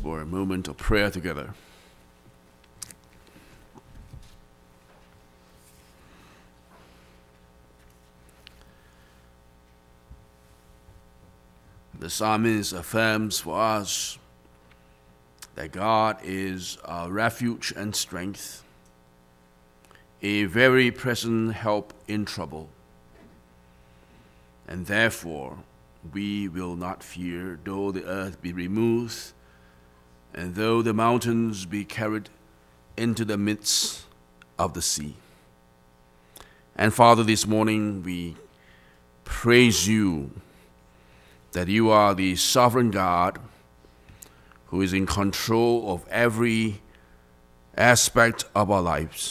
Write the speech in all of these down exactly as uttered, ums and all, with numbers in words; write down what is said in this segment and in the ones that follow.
for a moment of prayer together. The psalmist affirms for us that God is our refuge and strength, a very present help in trouble. And therefore we will not fear, though the earth be removed, and though the mountains be carried into the midst of the sea. And Father, this morning we praise you that you are the sovereign God who is in control of every aspect of our lives.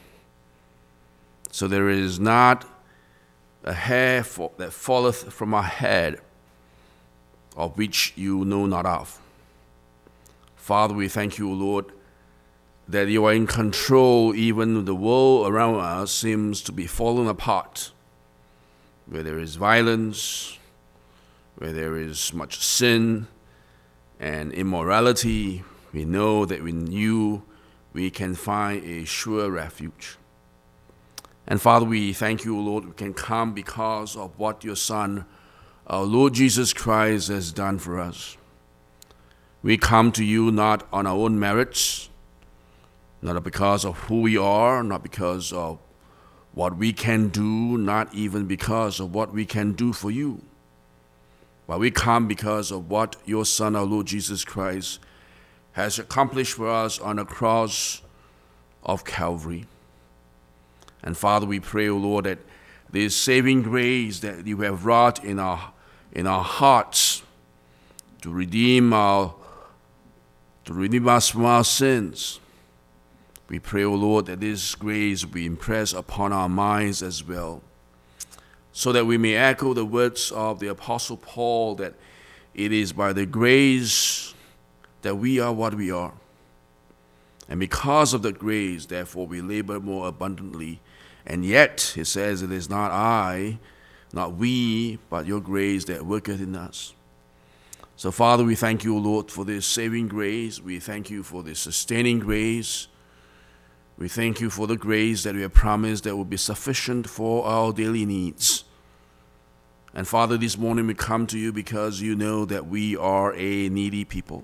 So there is not a hair that falleth from our head of which you know not of. Father, we thank you, Lord, that you are in control even when the world around us seems to be falling apart, where there is violence, where there is much sin and immorality. We know that in you we can find a sure refuge. And Father, we thank you, Lord, we can come because of what your Son, our Lord Jesus Christ, has done for us. We come to you not on our own merits, not because of who we are, not because of what we can do, not even because of what we can do for you. But we come because of what your Son, our Lord Jesus Christ, has accomplished for us on the cross of Calvary. And Father, we pray, O Lord, that this saving grace that you have wrought in our in our hearts to redeem our to redeem us from our sins. We pray, O Lord, that this grace be impressed upon our minds as well, so that we may echo the words of the Apostle Paul, that it is by the grace that we are what we are. And because of the grace, therefore, we labor more abundantly. And yet, he says, it is not I, not we, but your grace that worketh in us. So, Father, we thank you, Lord, for this saving grace. We thank you for this sustaining grace. We thank you for the grace that we have promised that will be sufficient for our daily needs. And Father, this morning we come to you because you know that we are a needy people.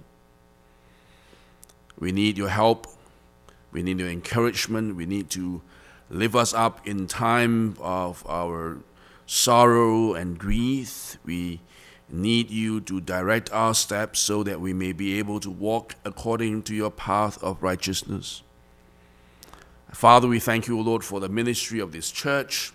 We need your help. We need your encouragement. We need to lift us up in time of our sorrow and grief. We need you to direct our steps so that we may be able to walk according to your path of righteousness. Father, we thank you, Lord, for the ministry of this church.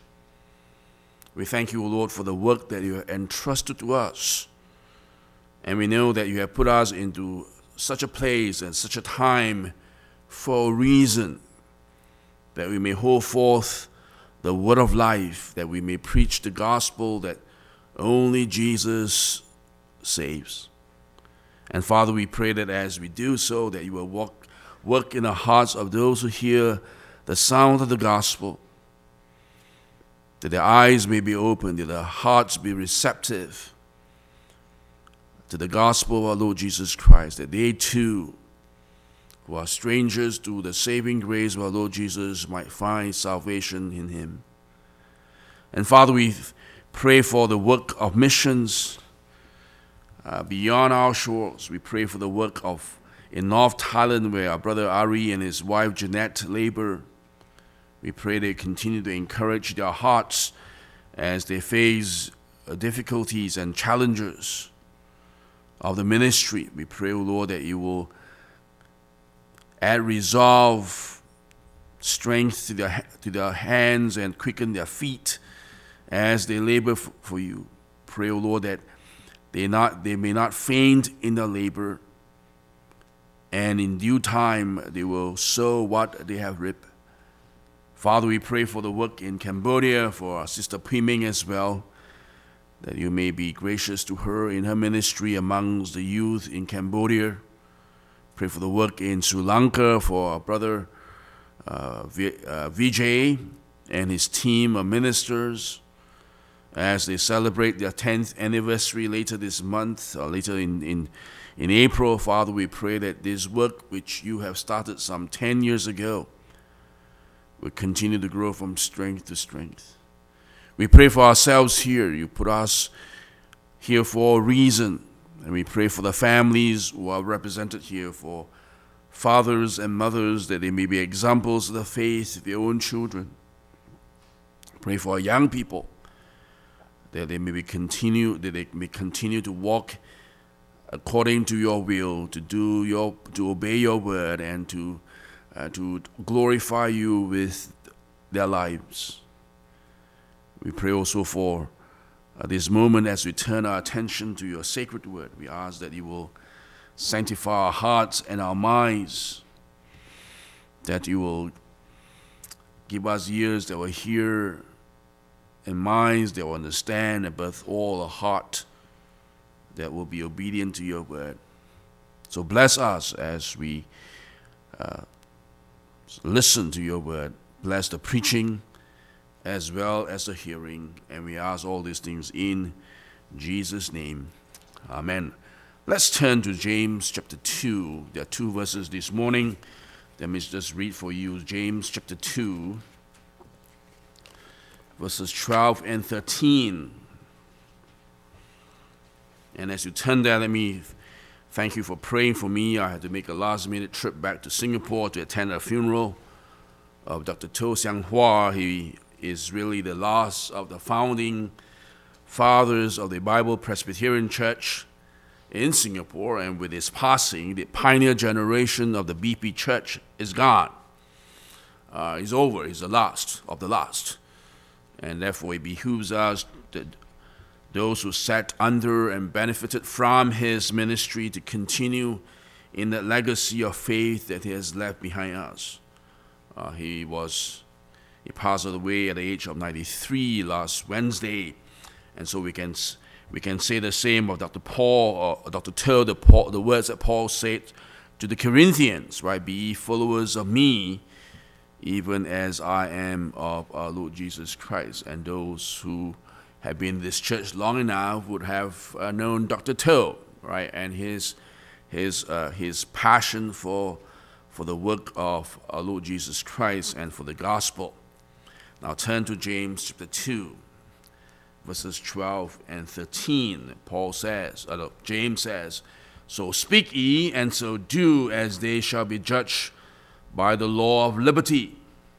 We thank you, Lord, for the work that you have entrusted to us. And we know that you have put us into such a place and such a time for a reason, that we may hold forth the word of life, that we may preach the gospel that only Jesus saves. And Father, we pray that as we do so, that you will walk, work in the hearts of those who hear the sound of the gospel, that their eyes may be opened, that their hearts be receptive to the gospel of our Lord Jesus Christ, that they too, who are strangers to the saving grace of our Lord Jesus, might find salvation in him. And Father, we pray for the work of missions uh, beyond our shores. We pray for the work of in North Thailand, where our brother Ari and his wife Jeanette labor. We pray they continue to encourage their hearts as they face difficulties and challenges of the ministry. We pray, O Lord, that you will add resolve, strength to their, to their hands and quicken their feet as they labor f- for you. Pray, O Lord, that they not they may not faint in their labor, and in due time they will sow what they have reaped. Father, we pray for the work in Cambodia, for our sister Piming as well, that you may be gracious to her in her ministry amongst the youth in Cambodia. Pray for the work in Sri Lanka for our brother uh, v, uh, Vijay and his team of ministers as they celebrate their tenth anniversary later this month, or later in, in, In April, Father, we pray that this work which you have started some ten years ago will continue to grow from strength to strength. We pray for ourselves here. You put us here for a reason. And we pray for the families who are represented here, for fathers and mothers, that they may be examples of the faith of their own children. Pray for our young people, that they may be continue, that they may continue to walk according to your will, to do your, to obey your word, and to uh, to glorify you with their lives. We pray also for uh, this moment as we turn our attention to your sacred word. We ask that you will sanctify our hearts and our minds, that you will give us ears that will hear and minds that will understand, and above all a heart that will be obedient to your word. So bless us as we uh, listen to your word. Bless the preaching as well as the hearing. And we ask all these things in Jesus' name. Amen. Let's turn to James chapter two. There are two verses this morning. Let me just read for you James chapter two, verses twelve and thirteen. And as you turn there, let me thank you for praying for me. I had to make a last-minute trip back to Singapore to attend a funeral of Doctor To Xiang Hua. He is really the last of the founding fathers of the Bible Presbyterian Church in Singapore. And with his passing, the pioneer generation of the B P Church is gone. Uh, he's over. He's the last of the last. And therefore, it behooves us that those who sat under and benefited from his ministry to continue in the legacy of faith that he has left behind us. Uh, he was, he passed away at the age of ninety-three last Wednesday, and so we can we can say the same of Doctor Paul or Doctor To, the, Paul, the words that Paul said to the Corinthians, right? Be ye followers of me, even as I am of our Lord Jesus Christ. And those who have been in this church long enough would have uh, known Doctor To, right, and his his uh, his passion for for the work of our Lord Jesus Christ and for the gospel. Now turn to James chapter two, verses twelve and thirteen. Paul says, uh, James says, "So speak ye, and so do, as they shall be judged by the law of liberty.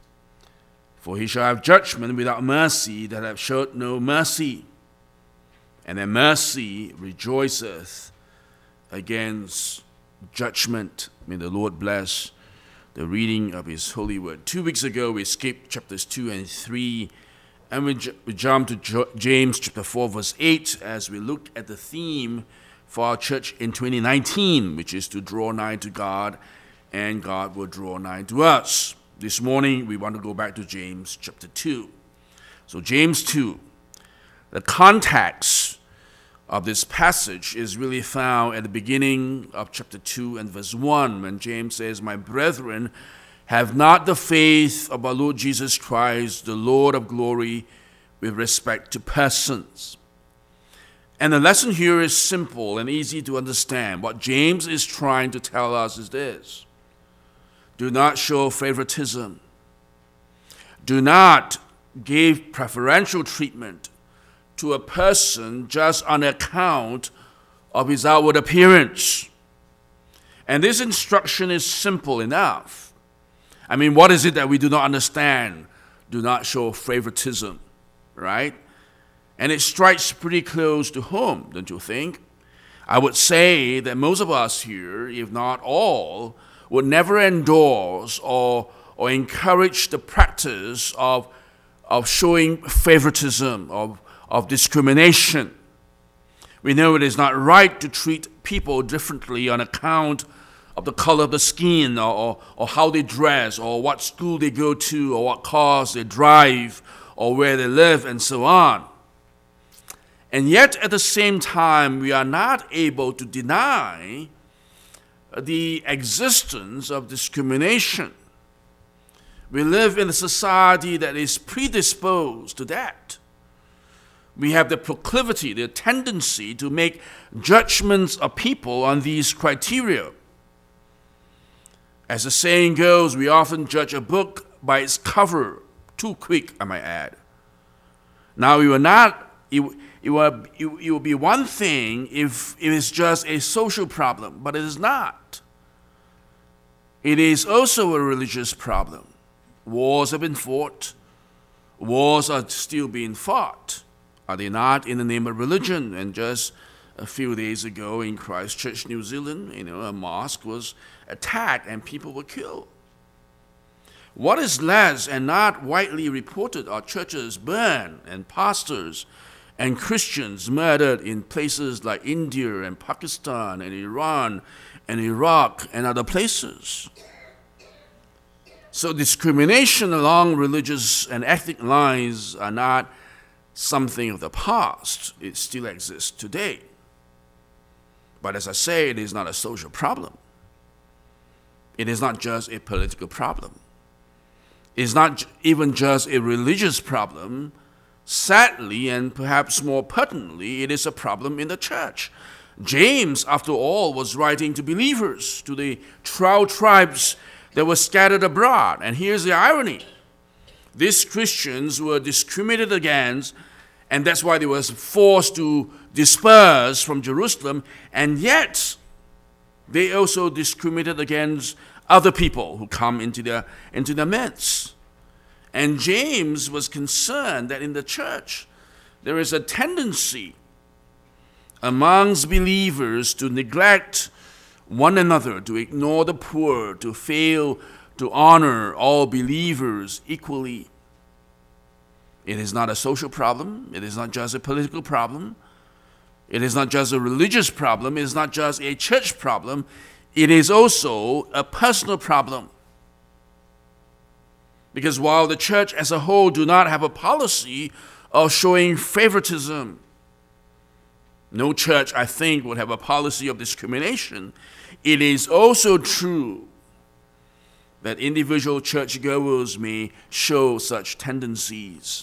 For he shall have judgment without mercy that have showed no mercy. And their mercy rejoiceth against judgment." May the Lord bless the reading of his holy word. Two weeks ago, we skipped chapters two and three, and we, j- we jumped to J- James chapter four, verse eight, as we looked at the theme for our church in twenty nineteen, which is to draw nigh to God, and God will draw nigh to us. This morning, we want to go back to James chapter two. So James two, the context of this passage is really found at the beginning of chapter two and verse one, when James says, "My brethren, have not the faith of our Lord Jesus Christ, the Lord of glory, with respect to persons." And the lesson here is simple and easy to understand. What James is trying to tell us is this: do not show favoritism. Do not give preferential treatment to a person just on account of his outward appearance. And this instruction is simple enough. I mean, what is it that we do not understand? Do not show favoritism, right? And it strikes pretty close to home, don't you think? I would say that most of us here, if not all, would never endorse or or encourage the practice of of showing favoritism, of, of discrimination. We know it is not right to treat people differently on account of the color of the skin, or, or, or how they dress, or what school they go to, or what cars they drive, or where they live, and so on. And yet, at the same time, we are not able to deny the existence of discrimination. We live in a society that is predisposed to that. we have the proclivity, the tendency to make judgments of people on these criteria. As the saying goes, we often judge a book by its cover, too quick, I might add. Now, it will not, it, it, will, it, it will be one thing if it is just a social problem, but it is not. It is also a religious problem. Wars have been fought. Wars are still being fought. Are they not, in the name of religion? And just a few days ago in Christchurch, New Zealand, you know, a mosque was attacked and people were killed. What is less and not widely reported are churches burned and pastors and Christians murdered in places like India and Pakistan and Iran and Iraq and other places. So discrimination along religious and ethnic lines are not something of the past. It still exists today. But as I say, it is not a social problem. It is not just a political problem. It is not even just a religious problem. Sadly, and perhaps more pertinently, it is a problem in the church. James, after all, was writing to believers, to the twelve tribes that were scattered abroad. And here's the irony. These Christians were discriminated against, and that's why they were forced to disperse from Jerusalem, and yet they also discriminated against other people who come into their, into their midst. And James was concerned that in the church there is a tendency amongst believers to neglect one another, to ignore the poor, to fail to honor all believers equally. It is not a social problem. It is not just a political problem. It is not just a religious problem. It is not just a church problem. It is also a personal problem. Because while the church as a whole do not have a policy of showing favoritism, no church, I think, would have a policy of discrimination. It is also true that individual churchgoers may show such tendencies.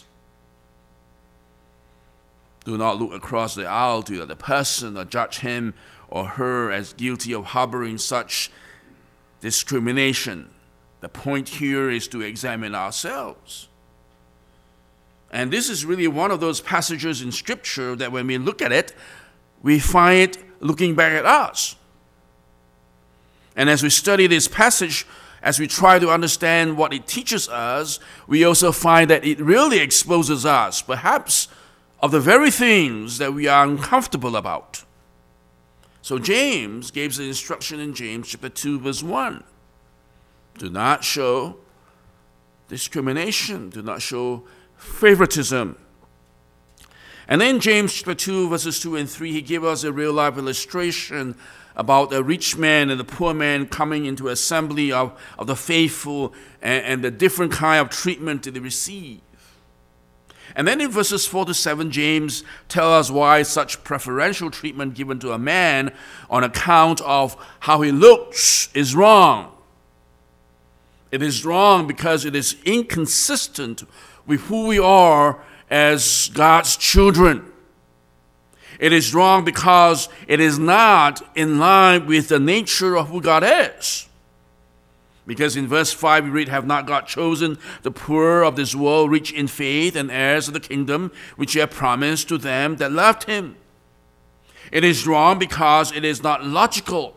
Do not look across the aisle to the other person or judge him or her as guilty of harboring such discrimination. The point here is to examine ourselves. And this is really one of those passages in Scripture that when we look at it, we find it looking back at us. And as we study this passage, as we try to understand what it teaches us, we also find that it really exposes us, perhaps, of the very things that we are uncomfortable about. So James gives the instruction in James chapter two, verse one. Do not show discrimination. Do not show favoritism. And then James chapter two, verses two and three, he gives us a real-life illustration about a rich man and the poor man coming into assembly of, of the faithful and, and the different kind of treatment that they receive. And then in verses four to seven, James tells us why such preferential treatment given to a man on account of how he looks is wrong. It is wrong because it is inconsistent with who we are as God's children. It is wrong because it is not in line with the nature of who God is. Because in verse five we read, have not God chosen the poor of this world rich in faith and heirs of the kingdom which he had promised to them that loved him? It is wrong because it is not logical.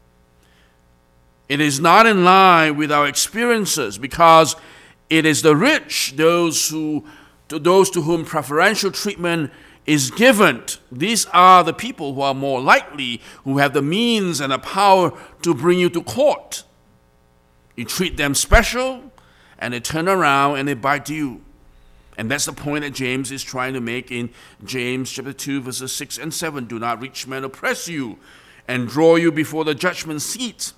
It is not in line with our experiences because it is the rich, those who, to those to whom preferential treatment is given. These are the people who are more likely, who have the means and the power to bring you to court. You treat them special, and they turn around and they bite you. And that's the point that James is trying to make in James chapter two, verses six and seven. Do not rich men oppress you and draw you before the judgment seat.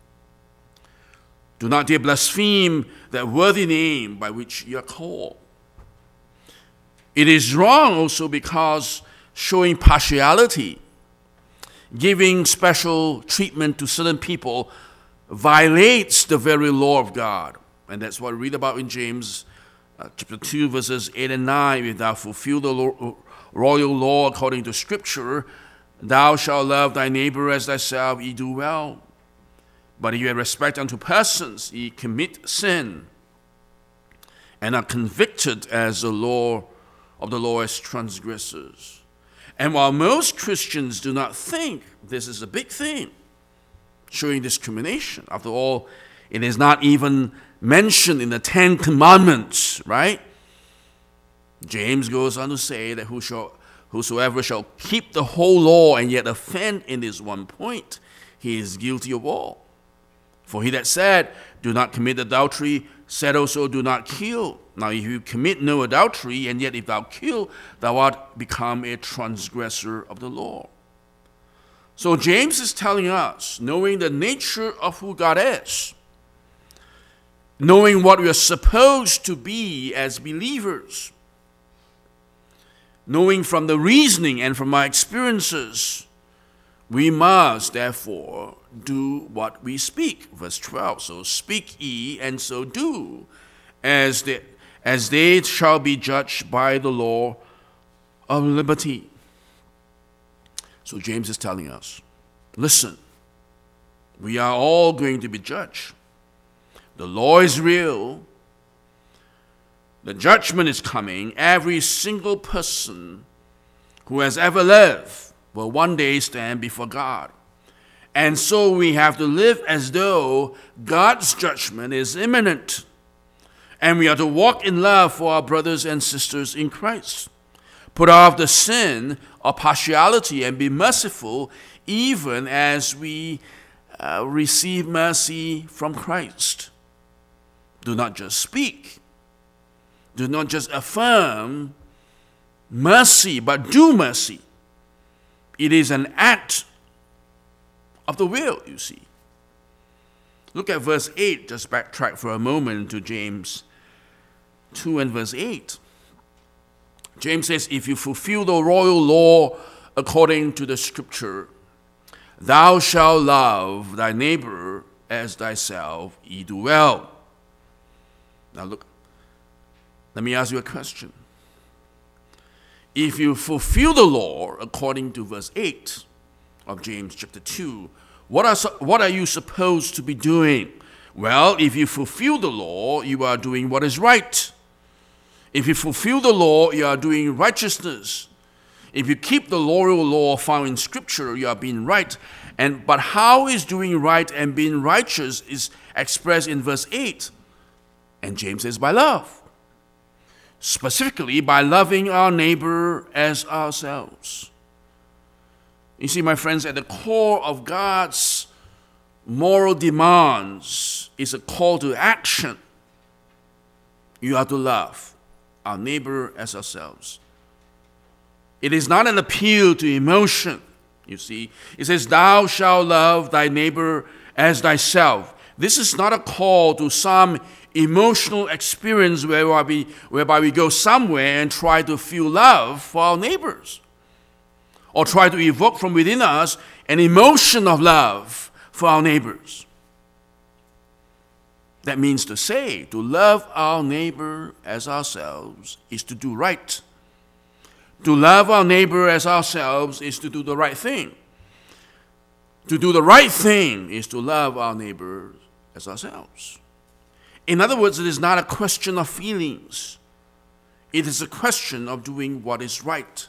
Do not dare blaspheme that worthy name by which you are called. It is wrong also because showing partiality, giving special treatment to certain people, violates the very law of God. And that's what we read about in James uh, chapter two, verses eight and nine. If thou fulfill the law, royal law according to Scripture, thou shalt love thy neighbor as thyself, ye do well. But if you have respect unto persons, ye commit sin, and are convicted as the law of the law as transgressors. And while most Christians do not think this is a big thing, showing discrimination, after all, it is not even mentioned in the Ten Commandments, right? James goes on to say that who shall, whosoever shall keep the whole law and yet offend in this one point, he is guilty of all. For he that said, do not commit adultery, said also, do not kill. Now if you commit no adultery, and yet if thou kill, thou art become a transgressor of the law. So James is telling us, knowing the nature of who God is, knowing what we are supposed to be as believers, knowing from the reasoning and from our experiences, we must therefore do what we speak. Verse twelve, so speak ye, and so do, as they, as they shall be judged by the law of liberty. So James is telling us, listen, we are all going to be judged. The law is real. The judgment is coming. Every single person who has ever lived will one day stand before God. And so we have to live as though God's judgment is imminent. And we are to walk in love for our brothers and sisters in Christ. Put off the sin of partiality and be merciful even as we uh, receive mercy from Christ. Do not just speak. Do not just affirm mercy, but do mercy. It is an act of the will, you see. Look at verse eight. Just backtrack for a moment to James two and verse eight. James says, if you fulfill the royal law according to the Scripture, thou shalt love thy neighbor as thyself, ye do well. Now look, let me ask you a question. If you fulfill the law according to verse eight of James chapter two, what are, what are you supposed to be doing? Well, if you fulfill the law, you are doing what is right. If you fulfill the law, you are doing righteousness. If you keep the royal law found in Scripture, you are being right. And but how is doing right and being righteous is expressed in verse eight. And James says, by love. Specifically, by loving our neighbor as ourselves. You see, my friends, at the core of God's moral demands is a call to action. You are to love our neighbor as ourselves. It is not an appeal to emotion, you see. It says, thou shalt love thy neighbor as thyself. This is not a call to some emotional experience whereby we, whereby we go somewhere and try to feel love for our neighbors, or try to evoke from within us an emotion of love for our neighbors. That means to say, to love our neighbor as ourselves is to do right. To love our neighbor as ourselves is to do the right thing. To do the right thing is to love our neighbor as ourselves. In other words, it is not a question of feelings. It is a question of doing what is right.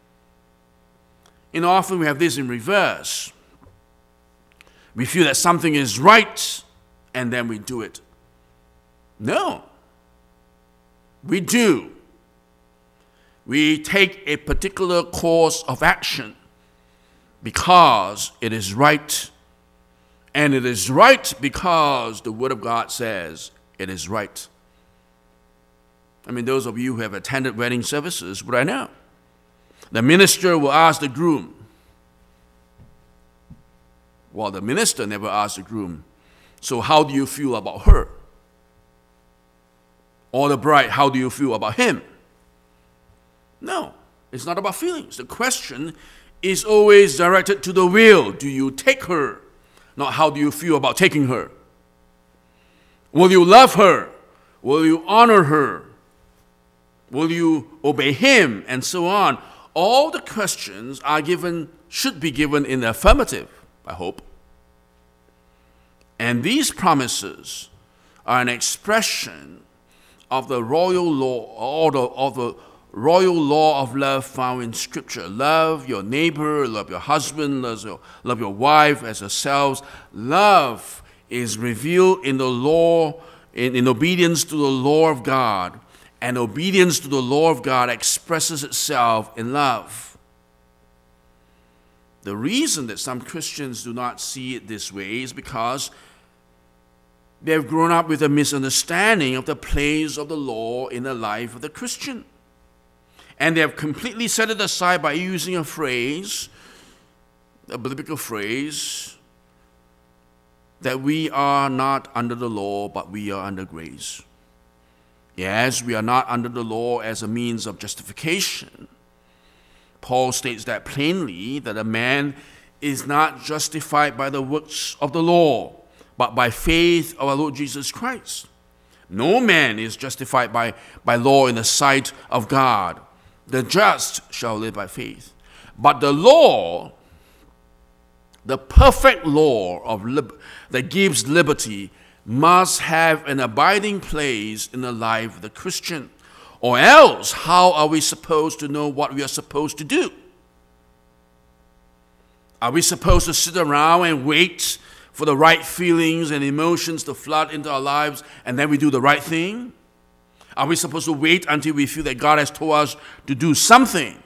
And often we have this in reverse. We feel that something is right, and then we do it. No. We do. We take a particular course of action because it is right. And it is right because the Word of God says it is right. I mean, those of you who have attended wedding services would I know. The minister will ask the groom. Well, the minister never asked the groom, so how do you feel about her? Or the bride, how do you feel about him? No, it's not about feelings. The question is always directed to the will. Do you take her? Not how do you feel about taking her? Will you love her? Will you honor her? Will you obey him? And so on. all the questions are given, should be given in the affirmative, I hope. And these promises are an expression of the royal law, or the, of the royal law of love found in Scripture. Love your neighbor, love your husband, love your, love your wife as yourselves. Love is revealed in the law, in, in obedience to the law of God. And obedience to the law of God expresses itself in love. The reason that some Christians do not see it this way is because they've grown up with a misunderstanding of the place of the law in the life of the Christian. And they have completely set it aside by using a phrase, a biblical phrase, that we are not under the law, but we are under grace. Yes, we are not under the law as a means of justification. Paul states that plainly, that a man is not justified by the works of the law, but by faith of our Lord Jesus Christ. No man is justified by, by law in the sight of God. The just shall live by faith. But the law, the perfect law of lib- that gives liberty, must have an abiding place in the life of the Christian. Or else, how are we supposed to know what we are supposed to do? Are we supposed to sit around and wait for the right feelings and emotions to flood into our lives and then we do the right thing? Are we supposed to wait until we feel that God has told us to do something?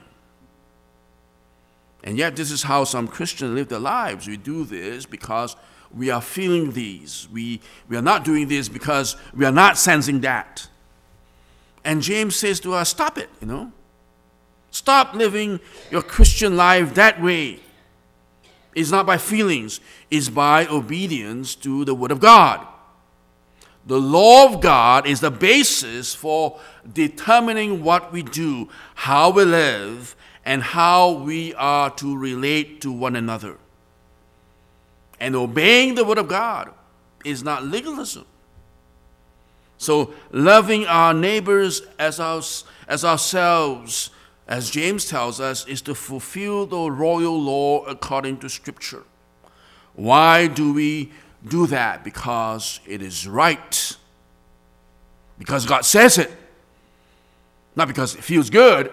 And yet this is how some Christians live their lives. We do this because we are feeling these. We, we are not doing this because we are not sensing that. And James says to us, stop it, you know. Stop living your Christian life that way. It's not by feelings. It's by obedience to the Word of God. The law of God is the basis for determining what we do, how we live, and how we are to relate to one another. And obeying the Word of God is not legalism. So loving our neighbors as, our, as ourselves, as James tells us, is to fulfill the royal law according to Scripture. Why do we do that? Because it is right. Because God says it. Not because it feels good.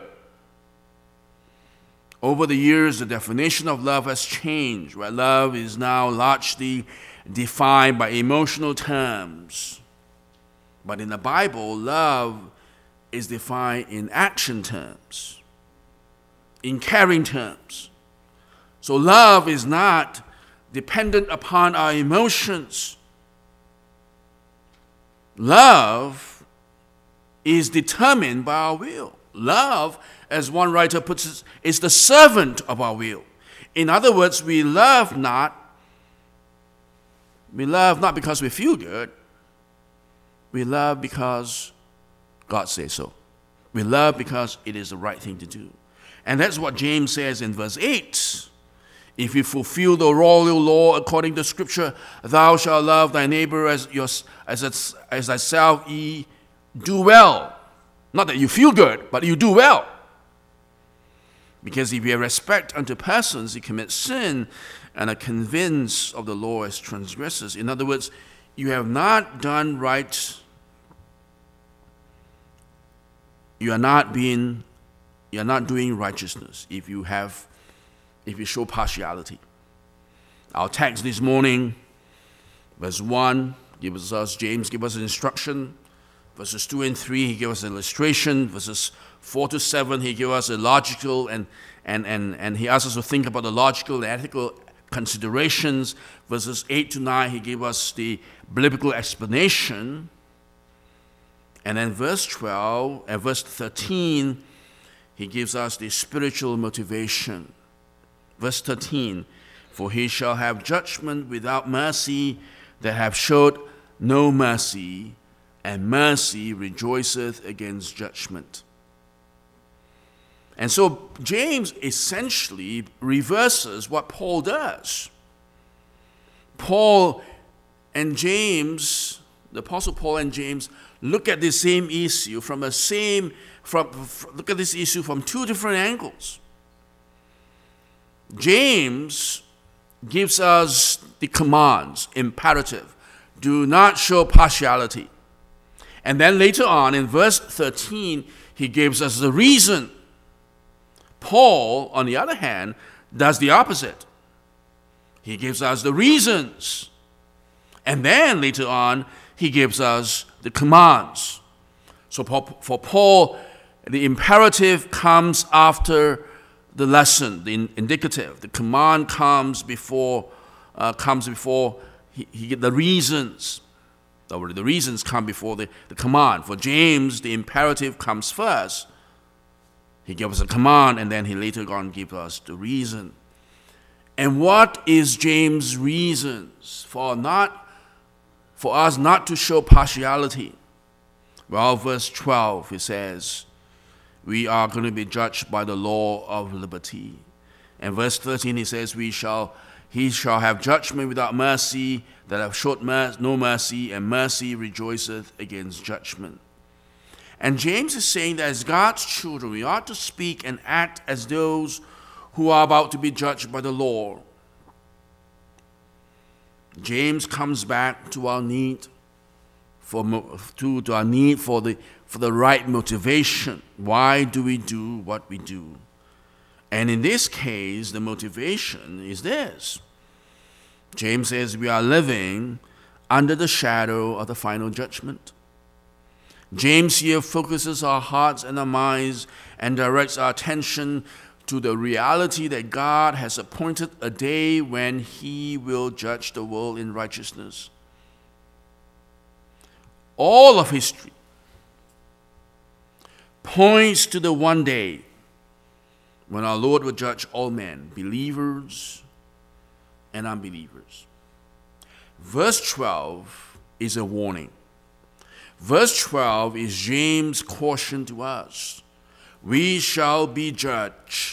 Over the years, the definition of love has changed, where love is now largely defined by emotional terms. But in the Bible, love is defined in action terms, in caring terms. So love is not dependent upon our emotions. Love is determined by our will. Love, as one writer puts it, is the servant of our will. In other words, we love not, we love not because we feel good. We love because God says so. We love because it is the right thing to do. And that's what James says in verse eight. If you fulfill the royal law according to Scripture, thou shalt love thy neighbor as, your, as, as thyself, ye do well. Not that you feel good, but you do well. Because if you have respect unto persons, you commit sin and are convinced of the law as transgressors. In other words, you have not done right. You are not being, you are not doing righteousness if you have, if you show partiality. Our text this morning, verse one, gives us, James gives us an instruction. Verses two and three, he gives us an illustration. Verses four to seven, he gives us a logical, and, and, and, and he asks us to think about the logical and ethical considerations. Verses eight to nine, he gave us the biblical explanation. And then verse twelve and verse thirteen, he gives us the spiritual motivation. Verse thirteen, for he shall have judgment without mercy that have showed no mercy, and mercy rejoiceth against judgment. And so James essentially reverses what Paul does. Paul and James, the Apostle Paul and James, look at the same issue from a same from look at this issue from two different angles. James gives us the commands, imperative. Do not show partiality. And then later on in verse thirteen, he gives us the reason. Paul, on the other hand, does the opposite. He gives us the reasons. And then later on, he gives us the commands. So for Paul, the imperative comes after the lesson, the indicative. The command comes before, uh, comes before he, he, the reasons. Or the reasons come before the, the command. For James, the imperative comes first. He gives us a command, and then he later on gives us the reason. And what is James' reasons for not for us not to show partiality? Well, verse twelve, it says, we are going to be judged by the law of liberty. And verse thirteen, he says, we shall he shall have judgment without mercy, that have showed mer- no mercy, and mercy rejoiceth against judgment. And James is saying that as God's children, we ought to speak and act as those who are about to be judged by the Lord. James comes back to our need for to, to our need for the for the right motivation. Why do we do what we do? And in this case, the motivation is this. James says we are living under the shadow of the final judgment. James here focuses our hearts and our minds and directs our attention to the reality that God has appointed a day when he will judge the world in righteousness. All of history points to the one day when our Lord will judge all men, believers and unbelievers. Verse twelve is a warning. Verse twelve is James' caution to us. We shall be judged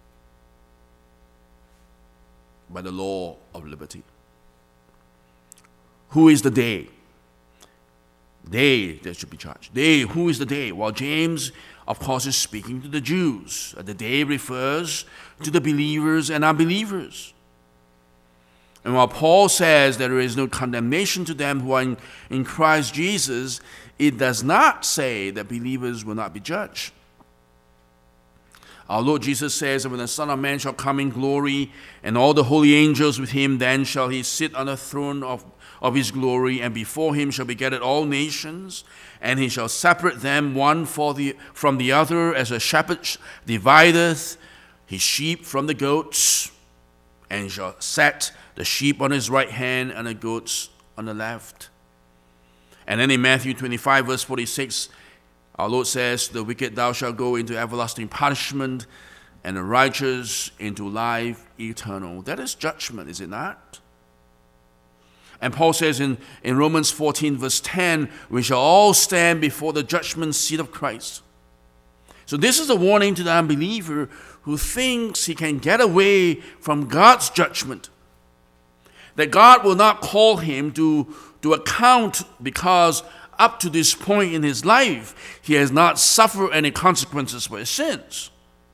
by the law of liberty. Who is the day? They that should be judged. They, who is the day? Well, James, of course, is speaking to the Jews. The day refers to the believers and unbelievers. And while Paul says there is no condemnation to them who are in, in Christ Jesus, it does not say that believers will not be judged. Our Lord Jesus says that when the Son of Man shall come in glory and all the holy angels with him, then shall he sit on the throne of, of his glory, and before him shall be gathered all nations, and he shall separate them one for the, from the other, as a shepherd divideth his sheep from the goats, and he shall set the sheep on his right hand and the goats on the left. And then in Matthew twenty-five, verse forty-six, our Lord says, the wicked thou shalt go into everlasting punishment, and the righteous into life eternal. That is judgment, is it not? And Paul says in, in Romans fourteen, verse ten, we shall all stand before the judgment seat of Christ. So this is a warning to the unbeliever who thinks he can get away from God's judgment, that God will not call him to, to account because up to this point in his life, he has not suffered any consequences for his sins.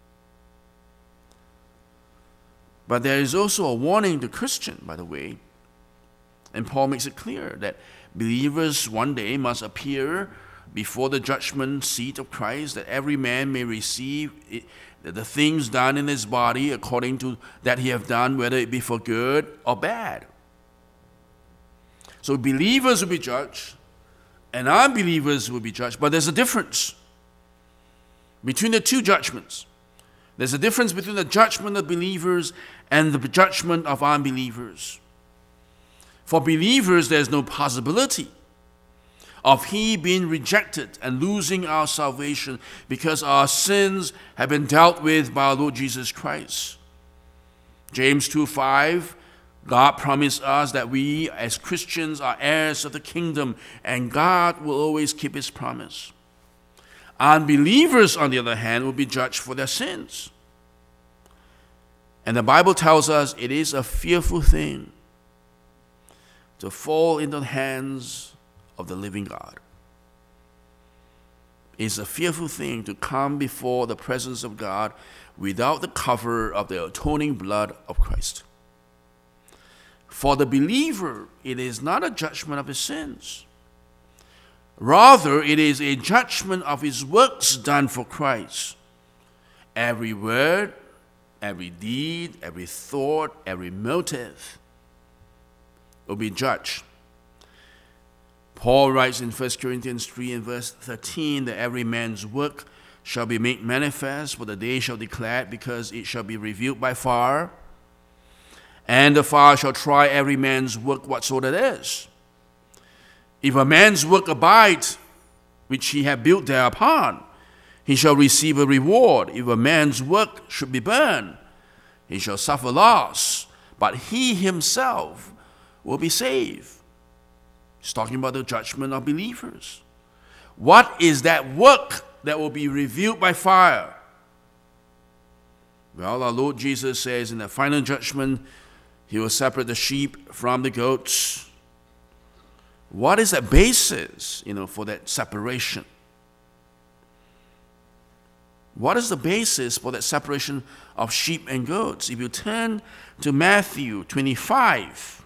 But there is also a warning to Christian, by the way. And Paul makes it clear that believers one day must appear before the judgment seat of Christ, that every man may receive it, the things done in his body according to that he have done, whether it be for good or bad. So believers will be judged, and unbelievers will be judged. But there's a difference between the two judgments. There's a difference between the judgment of believers and the judgment of unbelievers. For believers, there's no possibility of he being rejected and losing our salvation because our sins have been dealt with by our Lord Jesus Christ. James two five, God promised us that we as Christians are heirs of the kingdom, and God will always keep his promise. Unbelievers, on the other hand, will be judged for their sins. And the Bible tells us it is a fearful thing to fall into the hands of the living God. It's a fearful thing to come before the presence of God without the cover of the atoning blood of Christ. For the believer, it is not a judgment of his sins. Rather, it is a judgment of his works done for Christ. Every word, every deed, every thought, every motive will be judged. Paul writes in First Corinthians three and verse thirteen that every man's work shall be made manifest, for the day shall declare it, because it shall be revealed by fire. And the fire shall try every man's work whatsoever it is. If a man's work abide, which he hath built thereupon, he shall receive a reward. If a man's work should be burned, he shall suffer loss, but he himself will be saved. He's talking about the judgment of believers. What is that work that will be revealed by fire? Well, our Lord Jesus says in the final judgment, he will separate the sheep from the goats. What is the basis, you know, for that separation? What is the basis for that separation of sheep and goats? If you turn to Matthew twenty-five,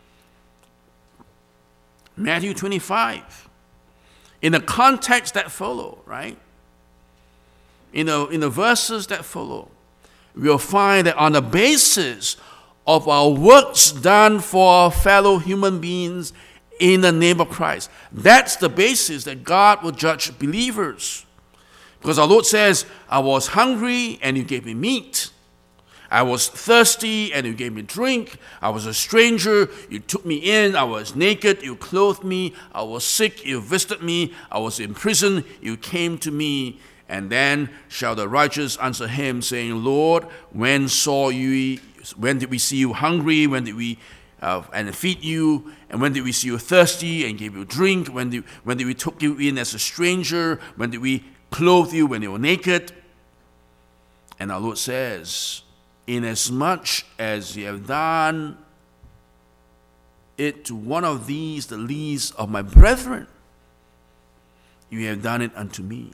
Matthew twenty-five, in the context that follow, right? In the, in the verses that follow, we'll find that on the basis of our works done for our fellow human beings in the name of Christ, that's the basis that God will judge believers. Because our Lord says, I was hungry and you gave me meat. I was thirsty and you gave me drink. I was a stranger, you took me in. I was naked, you clothed me. I was sick, you visited me. I was in prison, you came to me. And then shall the righteous answer him, saying, Lord, when saw you, when did we see you hungry? When did we uh, and feed you? And when did we see you thirsty and gave you drink? When did, when did we took you in as a stranger? When did we clothe you when you were naked? And our Lord says, inasmuch as you have done it to one of these, the least of my brethren, you have done it unto me.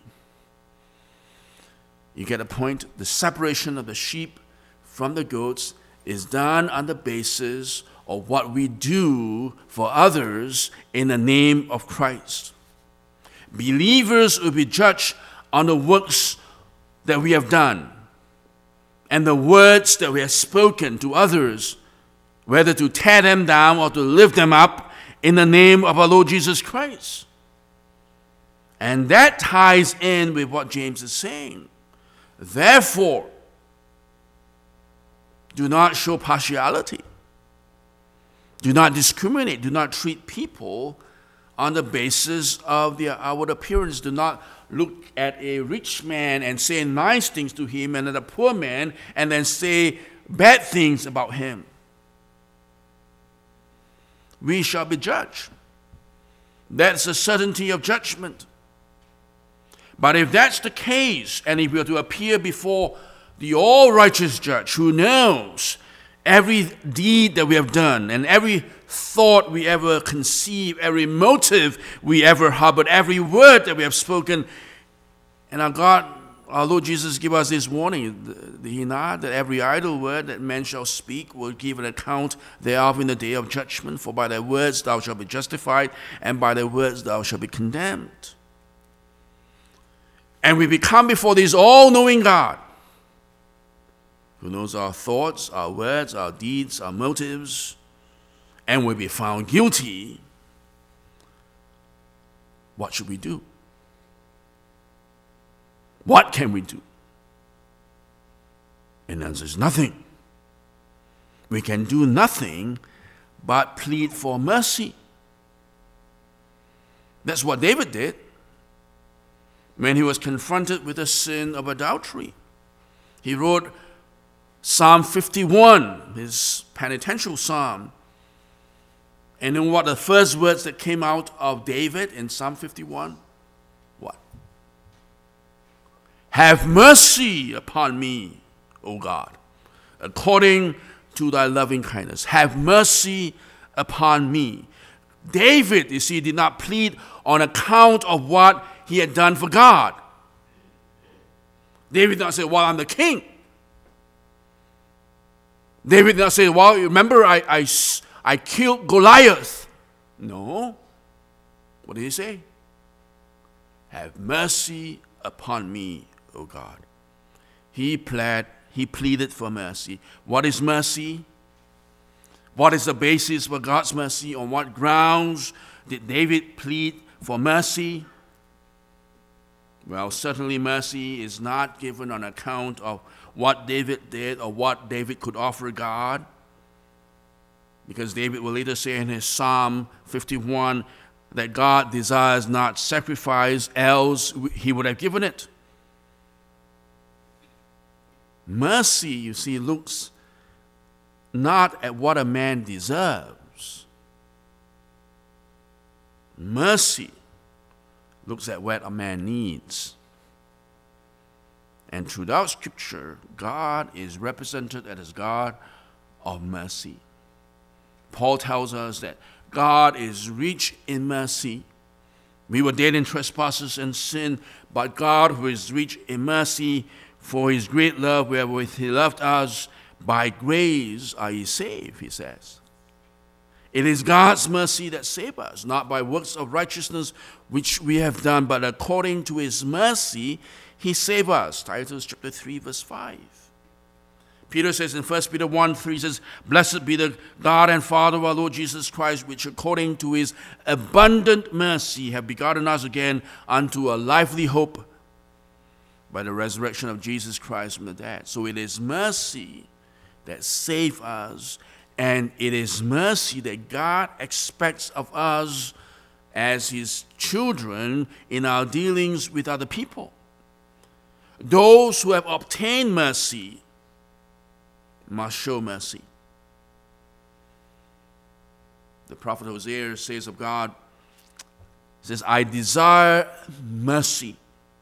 You get the point? The separation of the sheep from the goats is done on the basis of what we do for others in the name of Christ. Believers will be judged on the works that we have done and the words that we have spoken to others, whether to tear them down or to lift them up in the name of our Lord Jesus Christ. And that ties in with what James is saying. Therefore, do not show partiality. Do not discriminate. Do not treat people on the basis of their outward appearance. Do not look at a rich man and say nice things to him, and at a poor man and then say bad things about him. We shall be judged. That's a certainty of judgment. But if that's the case, and if we are to appear before the all-righteous judge who knows every deed that we have done and every thought we ever conceived, every motive we ever harbored, every word that we have spoken, and our God, our Lord Jesus, give us this warning, that every idle word that man shall speak will give an account thereof in the day of judgment. For by thy words thou shalt be justified, and by thy words thou shalt be condemned. And we become before this all-knowing God, who knows our thoughts, our words, our deeds, our motives, and will be found guilty. What should we do? What can we do? And the answer is nothing. We can do nothing but plead for mercy. That's what David did when he was confronted with the sin of adultery. He wrote Psalm fifty-one, his penitential psalm. And then what the first words that came out of David in Psalm fifty-one? What? Have mercy upon me, O God, according to thy loving kindness. Have mercy upon me. David, you see, did not plead on account of what he had done for God. David did not say, well, I'm the king. David did not say, well, remember I, I, I killed Goliath. No. What did he say? Have mercy upon me, O God. He pled, he pleaded for mercy. What is mercy? What is the basis for God's mercy? On what grounds did David plead for mercy? Well, certainly mercy is not given on account of what David did or what David could offer God. Because David will later say in his Psalm fifty-one that God desires not sacrifice, else he would have given it. Mercy, you see, looks not at what a man deserves. Mercy looks at what a man needs. And throughout Scripture, God is represented as God of mercy. Paul tells us that God is rich in mercy. We were dead in trespasses and sin, but God, who is rich in mercy, for his great love wherewith he loved us, by grace are ye saved, he says. It is God's mercy that saves us, not by works of righteousness which we have done, but according to his mercy he saved us. Titus chapter three, verse five. Peter says in First Peter one, three, says, Blessed be the God and Father of our Lord Jesus Christ, which according to his abundant mercy have begotten us again unto a lively hope by the resurrection of Jesus Christ from the dead. So it is mercy that saves us, and it is mercy that God expects of us as his children in our dealings with other people. Those who have obtained mercy must show mercy. The prophet Hosea says of God, says, I desire mercy.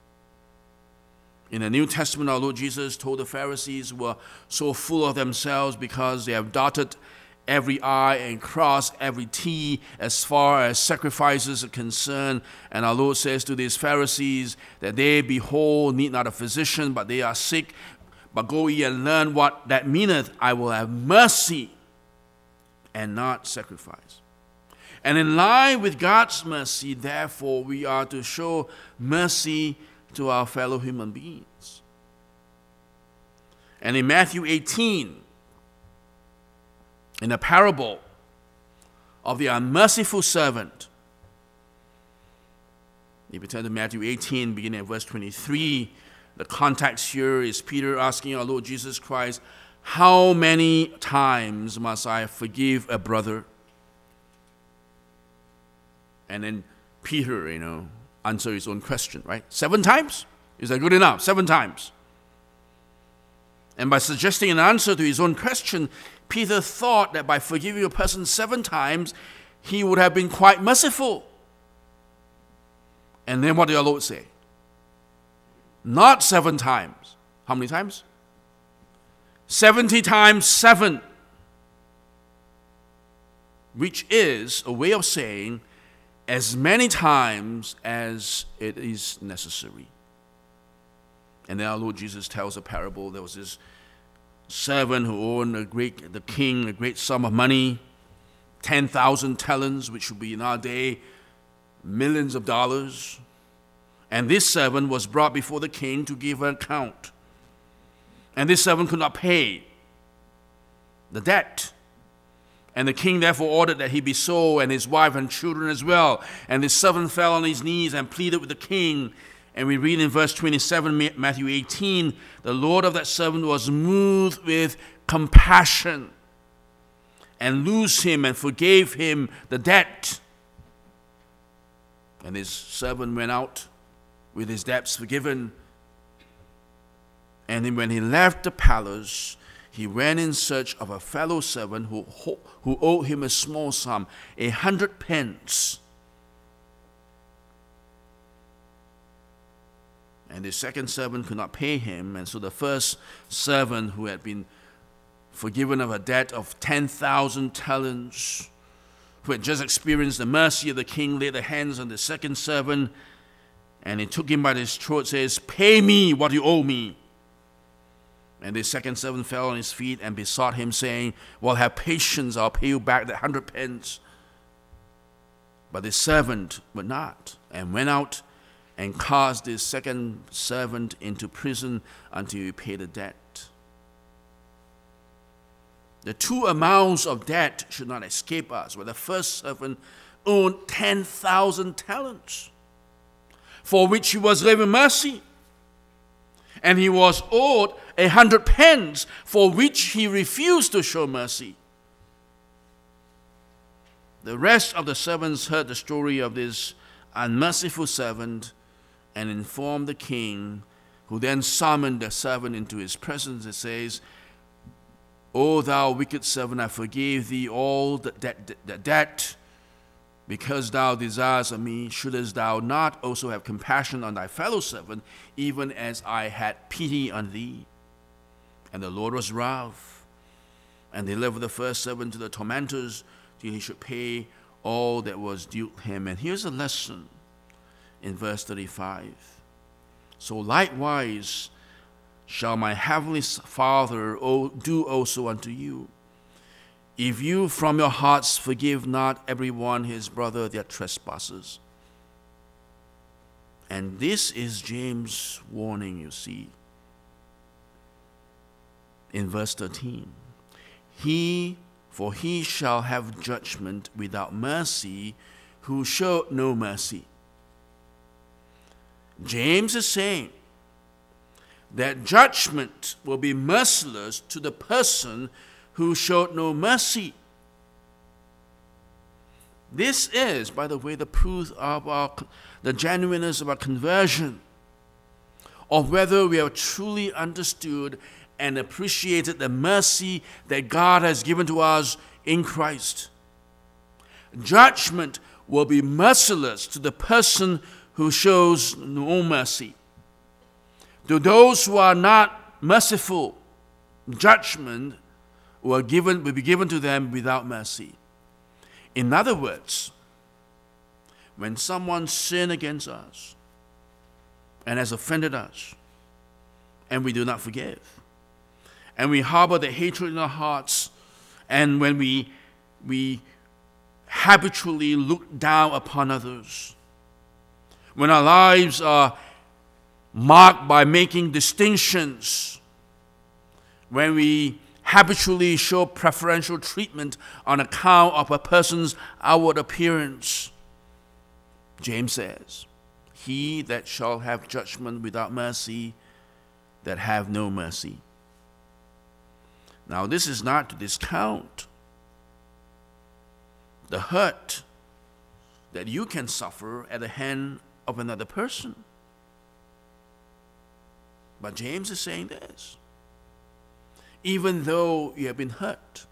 In the New Testament, our Lord Jesus told the Pharisees who were so full of themselves because they have dotted every I and crossed every T as far as sacrifices are concerned. And our Lord says to these Pharisees that they, behold, need not a physician, but they are sick. But go ye and learn what that meaneth. I will have mercy and not sacrifice. And in line with God's mercy, therefore, we are to show mercy to our fellow human beings. And in Matthew eighteen, in the parable of the unmerciful servant, if you turn to Matthew eighteen, beginning at verse twenty-three, the context here is Peter asking our Lord Jesus Christ, how many times must I forgive a brother? And then Peter, you know, answer his own question, right? Seven times? Is that good enough? Seven times. And by suggesting an answer to his own question, Peter thought that by forgiving a person seven times, he would have been quite merciful. And then what did our Lord say? Not seven times. How many times? Seventy times seven. Which is a way of saying as many times as it is necessary. And then our Lord Jesus tells a parable. There was this servant who owned a great, the king a great sum of money, ten thousand talents, which would be in our day millions of dollars. And this servant was brought before the king to give an account. And this servant could not pay the debt. And the king therefore ordered that he be sold, and his wife and children as well. And the servant fell on his knees and pleaded with the king. And we read in verse twenty-seven, Matthew eighteen, the Lord of that servant was moved with compassion and loosed him and forgave him the debt. And his servant went out with his debts forgiven. And then when he left the palace, he went in search of a fellow servant who, who owed him a small sum, a hundred pence. And the second servant could not pay him, and so the first servant, who had been forgiven of a debt of ten thousand talents, who had just experienced the mercy of the king, laid their hands on the second servant, And he took him by his throat, says, "Pay me what you owe me." And the second servant fell on his feet and besought him, saying, "Well, have patience, I'll pay you back the hundred pence." But the servant would not, and went out and cast the second servant into prison until he paid the debt. The two amounts of debt should not escape us. Where the first servant owed ten thousand talents, for which he was given mercy. And he was owed a hundred pence, for which he refused to show mercy. The rest of the servants heard the story of this unmerciful servant and informed the king, who then summoned the servant into his presence and says, "O thou wicked servant, I forgave thee all the debt, the debt, because thou desirest of me. Shouldest thou not also have compassion on thy fellow servant, even as I had pity on thee?" And the Lord was wroth, and delivered the first servant to the tormentors, till he should pay all that was due him. And here's a lesson in verse thirty-five. "So likewise shall my heavenly Father do also unto you, if you from your hearts forgive not every one his brother their trespasses." And this is James' warning, you see. In verse thirteen, He, for he shall have judgment without mercy, who showed no mercy. James is saying that judgment will be merciless to the person who showed no mercy. This is, by the way, the proof of our, the genuineness of our conversion, of whether we have truly understood and appreciated the mercy that God has given to us in Christ. Judgment will be merciless to the person who shows no mercy. To those who are not merciful, judgment will, given, will be given to them without mercy. In other words, when someone sins against us and has offended us, and we do not forgive, and we harbor the hatred in our hearts, and when we, we habitually look down upon others, when our lives are marked by making distinctions, when we habitually show preferential treatment on account of a person's outward appearance, James says, "He that shall have judgment without mercy, that have no mercy." Now, this is not to discount the hurt that you can suffer at the hand of another person. But James is saying this: even though you have been hurt,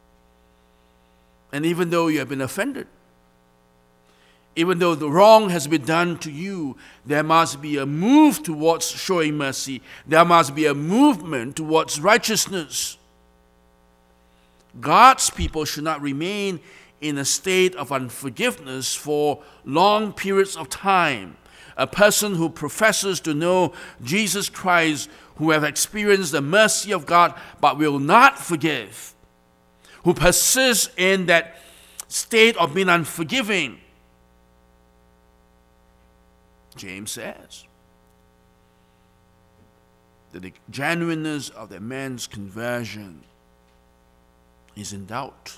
and even though you have been offended, even though the wrong has been done to you, there must be a move towards showing mercy. There must be a movement towards righteousness. God's people should not remain in a state of unforgiveness for long periods of time. A person who professes to know Jesus Christ, who have experienced the mercy of God but will not forgive, who persists in that state of being unforgiving, James says that the genuineness of the man's conversion is in doubt.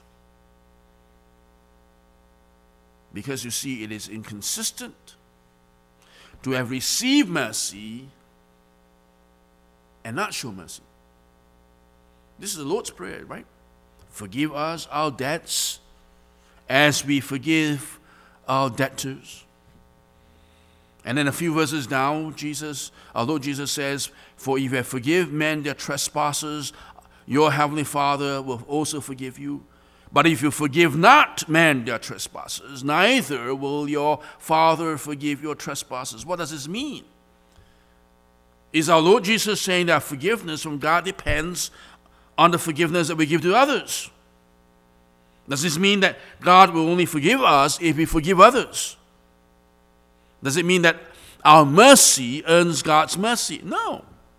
Because you see, it is inconsistent to have received mercy and not show mercy. This is the Lord's Prayer, right? Forgive us our debts as we forgive our debtors. And then a few verses down, Jesus, although Jesus says, "For if you forgive men their trespasses, your heavenly Father will also forgive you. But if you forgive not men their trespasses, neither will your Father forgive your trespasses." What does this mean? Is our Lord Jesus saying that forgiveness from God depends on the forgiveness that we give to others? Does this mean that God will only forgive us if we forgive others? Does it mean that our mercy earns God's mercy. No.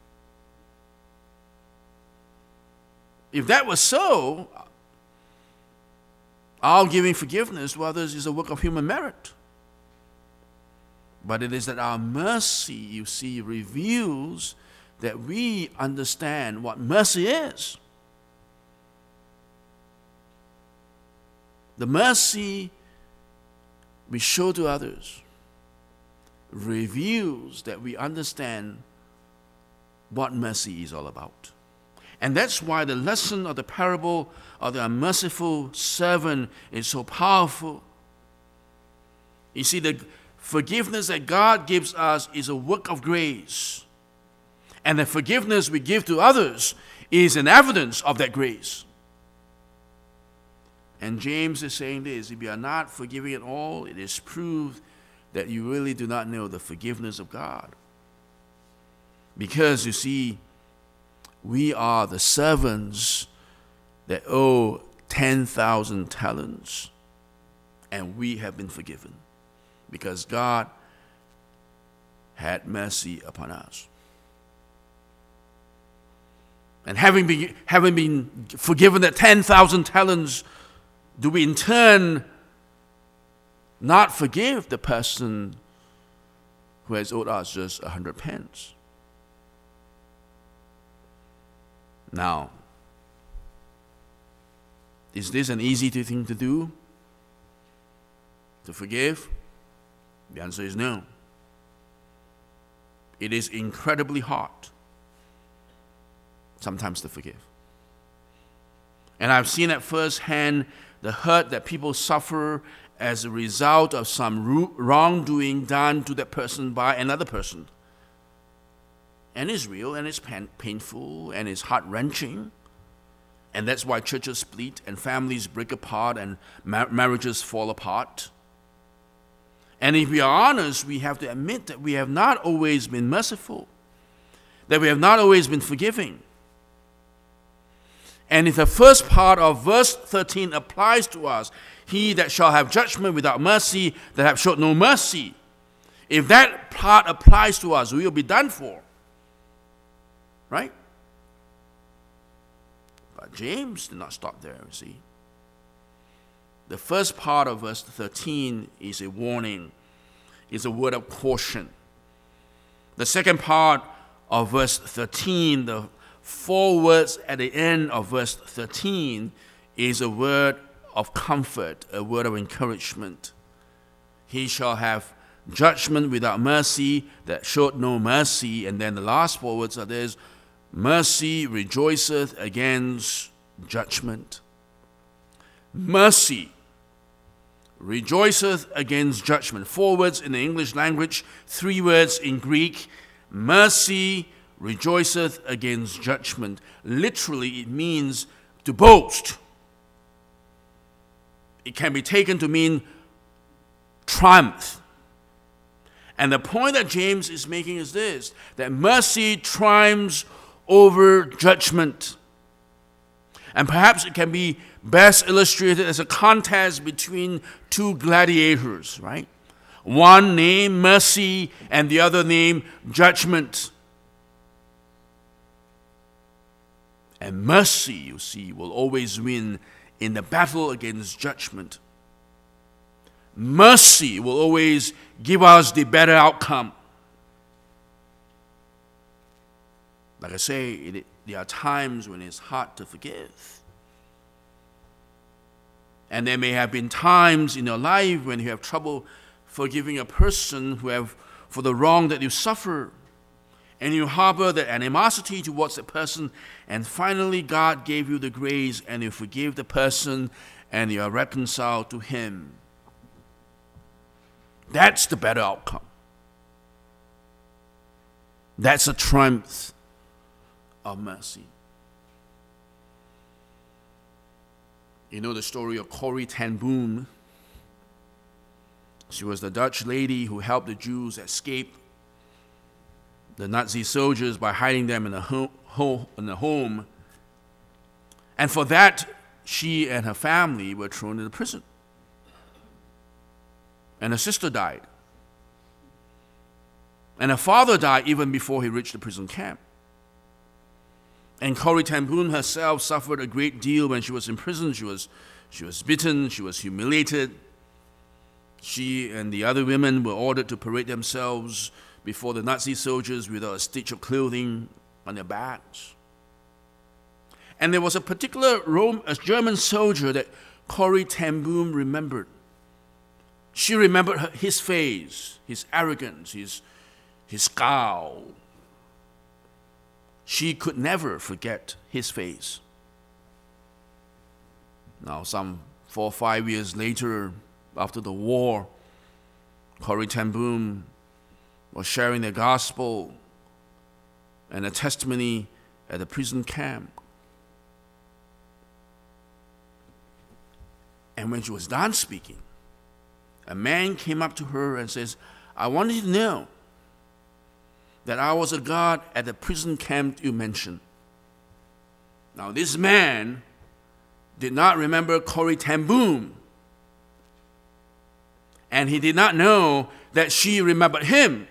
If that was so, our giving forgiveness to others is a work of human merit. But it is that our mercy, you see, reveals that we understand what mercy is. The mercy we show to others reveals that we understand what mercy is all about. And that's why the lesson of the parable of the unmerciful servant is so powerful. You see, the forgiveness that God gives us is a work of grace. And the forgiveness we give to others is an evidence of that grace. And James is saying this: if you are not forgiving at all, it is proof that you really do not know the forgiveness of God. Because, you see, we are the servants that owe ten thousand talents, and we have been forgiven because God had mercy upon us. And having been, having been forgiven that ten thousand talents, do we in turn not forgive the person who has owed us just a hundred pence? Now, is this an easy thing to do? To forgive? The answer is no. It is incredibly hard sometimes to forgive. And I've seen at first hand the hurt that people suffer as a result of some wrongdoing done to that person by another person. And it's real, and it's pain, painful, and it's heart-wrenching. And that's why churches split, and families break apart, and mar- marriages fall apart. And if we are honest, we have to admit that we have not always been merciful, that we have not always been forgiving. And if the first part of verse thirteen applies to us, he that shall have judgment without mercy, that have showed no mercy, if that part applies to us, we will be done for. Right? But James did not stop there, you see. The first part of verse thirteen is a warning, is a word of caution. The second part of verse thirteen, the four words at the end of verse thirteen, is a word of comfort, a word of encouragement. He shall have judgment without mercy, that showed no mercy. And then the last four words are this: mercy rejoiceth against judgment. Mercy rejoiceth against judgment. Four words in the English language, three words in Greek. Mercy rejoiceth against judgment. Literally, it means to boast. It can be taken to mean triumph. And the point that James is making is this: that mercy triumphs over judgment. And perhaps it can be best illustrated as a contest between two gladiators, right? One named mercy and the other named judgment. And mercy, you see, will always win in the battle against judgment. Mercy will always give us the better outcome. Like I say, it, there are times when it's hard to forgive. And there may have been times in your life when you have trouble forgiving a person who have for the wrong that you suffer. And you harbor that animosity towards the person, and finally God gave you the grace and you forgive the person and you are reconciled to him. That's the better outcome. That's a triumph of mercy. You know the story of Corrie ten Boom. She was the Dutch lady who helped the Jews escape the Nazi soldiers by hiding them in a home, home, in a home. And for that, she and her family were thrown into prison. And her sister died. And her father died even before he reached the prison camp. And Corrie ten Boom herself suffered a great deal when she was in prison. She was, she was beaten, she was humiliated. She and the other women were ordered to parade themselves before the Nazi soldiers without a stitch of clothing on their backs. And there was a particular Rome, a German soldier that Corrie ten Boom remembered. She remembered her, his face, his arrogance, his, his scowl. She could never forget his face. Now, some four or five years later, after the war, Corrie ten Boom was sharing the gospel and a testimony at a prison camp. And when she was done speaking, a man came up to her and says, I want you to know that I was a guard at the prison camp you mentioned. Now, this man did not remember Corrie ten Boom, and he did not know that she remembered him,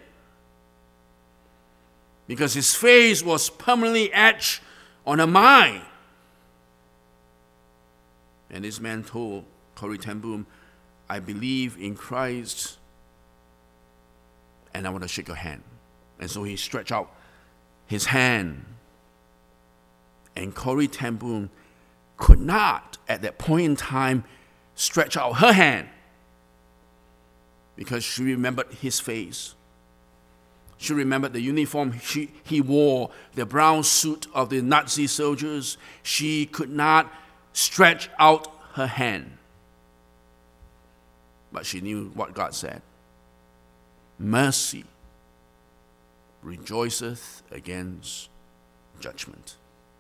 because his face was permanently etched on her mind. And this man told Corrie ten Boom, I believe in Christ, and I want to shake your hand. And so he stretched out his hand. And Corrie ten Boom could not, at that point in time, stretch out her hand, because she remembered his face. She remembered the uniform she, he wore, the brown suit of the Nazi soldiers. She could not stretch out her hand. But she knew what God said. Mercy rejoiceth against judgment.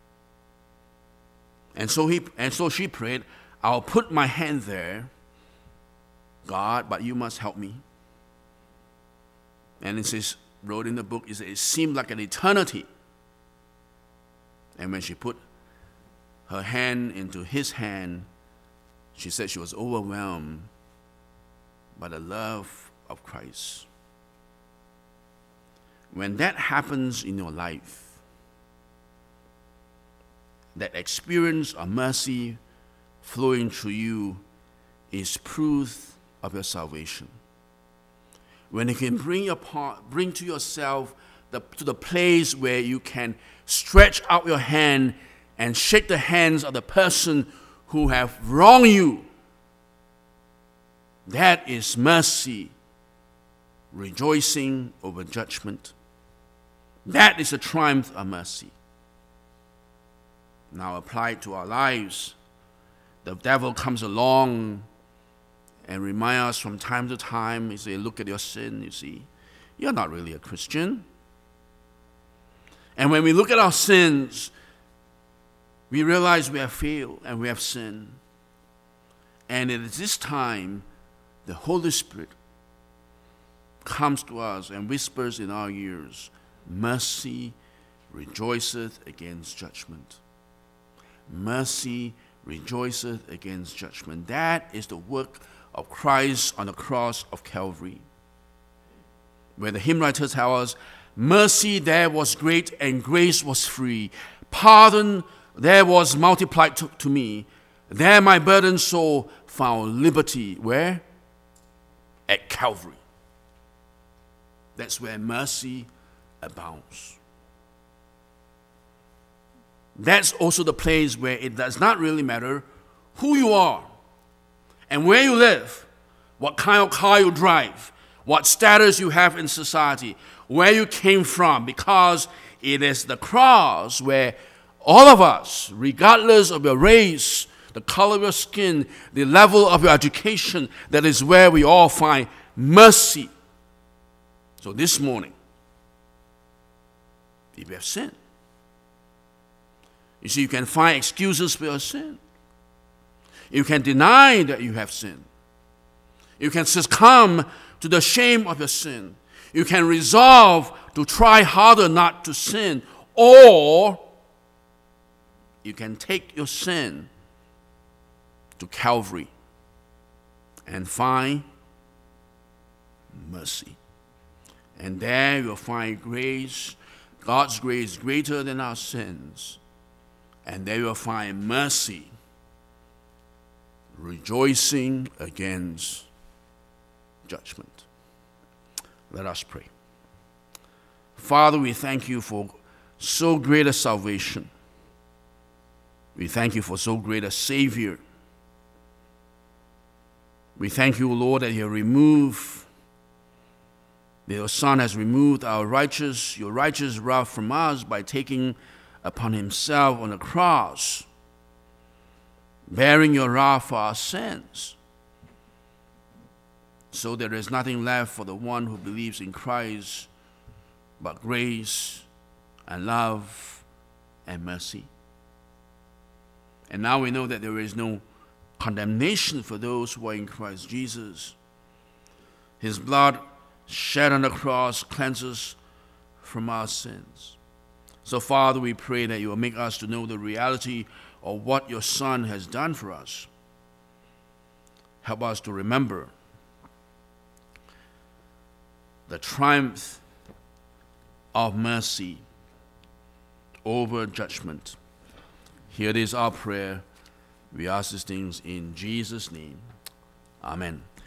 And so he and so she prayed, I'll put my hand there, God, but you must help me. And it says, wrote in the book, it, says, it seemed like an eternity. And when she put her hand into his hand, she said she was overwhelmed by the love of Christ. When that happens in your life, that experience of mercy flowing through you is proof of your salvation. When you can bring your part, bring to yourself the, to the place where you can stretch out your hand and shake the hands of the person who have wronged you, that is mercy rejoicing over judgment. That is a triumph of mercy. Now applied to our lives, the devil comes along and reminds us from time to time. He says, look at your sin, you see. You're not really a Christian. And when we look at our sins, we realize we have failed and we have sinned. And it is this time the Holy Spirit comes to us and whispers in our ears, mercy rejoiceth against judgment. Mercy rejoiceth against judgment. That is the work of Christ on the cross of Calvary. Where the hymn writers tell us, mercy there was great and grace was free. Pardon there was multiplied to, to me. There my burdened soul found liberty. Where? At Calvary. That's where mercy abounds. That's also the place where it does not really matter who you are and where you live, what kind of car you drive, what status you have in society, where you came from, because it is the cross where all of us, regardless of your race, the color of your skin, the level of your education, that is where we all find mercy. So this morning, if you have sinned, you see, you can find excuses for your sin. You can deny that you have sinned. You can succumb to the shame of your sin. You can resolve to try harder not to sin. Or you can take your sin to Calvary and find mercy. And there you'll find grace, God's grace greater than our sins. And there you'll find mercy, rejoicing against judgment. Let us pray. Father, we thank you for so great a salvation. We thank you for so great a Savior. We thank you, Lord, that you remove, that your Son has removed our righteous, your righteous wrath from us by taking upon himself on the cross, bearing your wrath for our sins. So there is nothing left for the one who believes in Christ but grace and love and mercy. And now we know that there is no condemnation for those who are in Christ Jesus. His blood shed on the cross cleanses from our sins. So, Father, we pray that you will make us to know the reality of what your Son has done for us. Help us to remember the triumph of mercy over judgment. Here is our prayer. We ask these things in Jesus' name. Amen.